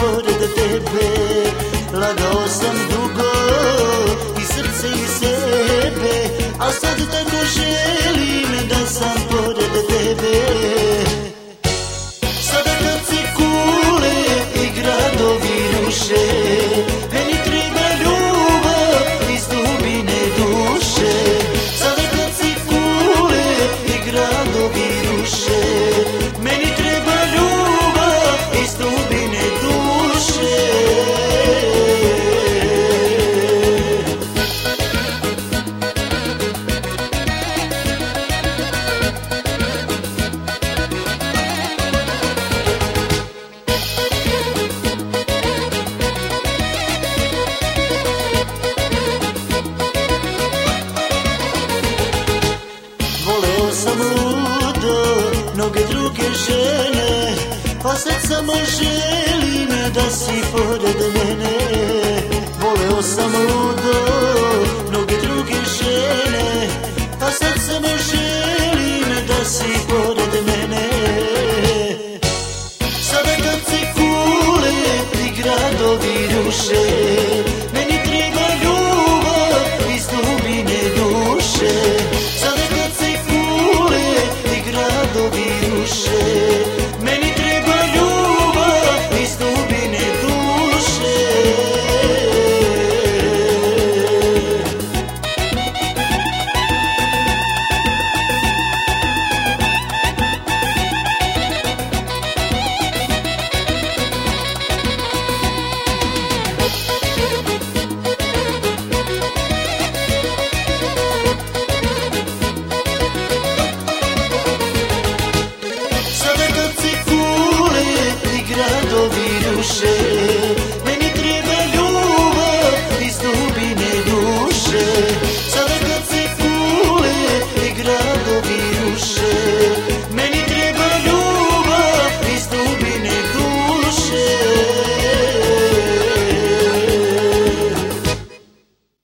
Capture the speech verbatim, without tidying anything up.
pored tebe. Lagao sam dugo i srce i sebe, a sad tako želim da sam pored tebe. Sada kad se kule i gradovi ruše, meni treba ljubav iz dubine duše. Sada kad se kule i gradovi ruše, meni treba ljubav iz dubine duše. Voleo sam ludo mnoge druge žene, pa sad samo želim da si pored mene. Voleo sam ludo mnoge druge žene,